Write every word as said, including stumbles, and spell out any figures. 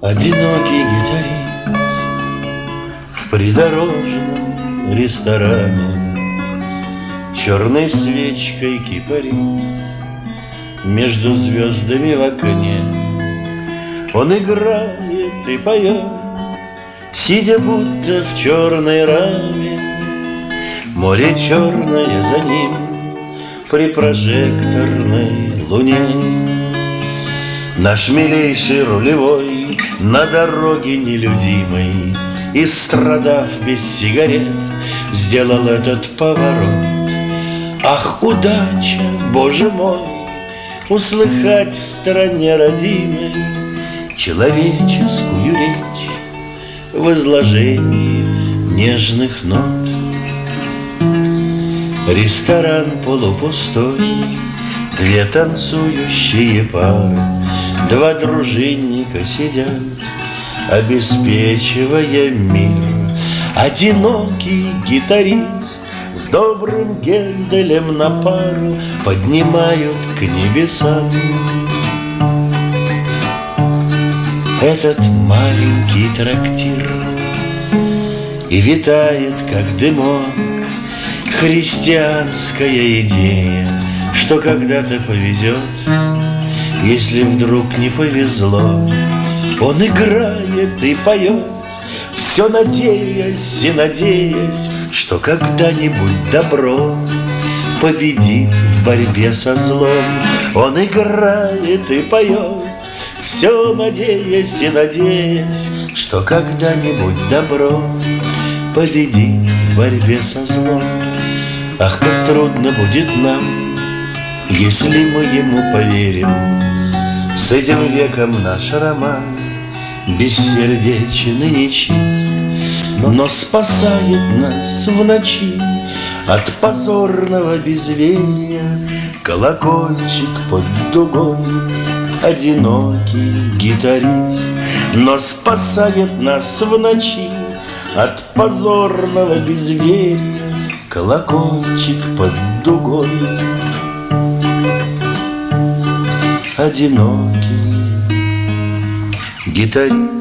Одинокий гитарист в придорожном ресторане черной свечкой кипарит между звездами в окне. Он играет и поет, сидя будто в черной раме. Море черное за ним при прожекторной луне. Наш милейший рулевой на дороге нелюдимой, истрадав без сигарет, сделал этот поворот. Ах, удача, Боже мой, услыхать в стране родимой человеческую речь в изложении нежных нот. Ресторан полупустой, две танцующие пары, два дружинника сидят, обеспечивая мир. Одинокий гитарист с добрым Генделем на пару поднимают к небесам этот маленький трактир. И витает, как дымок, христианская идея, что когда-то повезет, если вдруг не повезло. Он играет и поет, все надеясь и надеясь, что когда-нибудь добро победит в борьбе со злом. Он играет и поет, все надеясь и надеясь, что когда-нибудь добро победит в борьбе со злом. Ах, как трудно будет нам, если мы ему поверим. С этим веком наш роман бессердечен и нечист, но спасает нас в ночи от позорного безверия колокольчик под дугой. Одинокий гитарист, но спасает нас в ночи от позорного безверия колокольчик под дугой. Одинокий гитарист.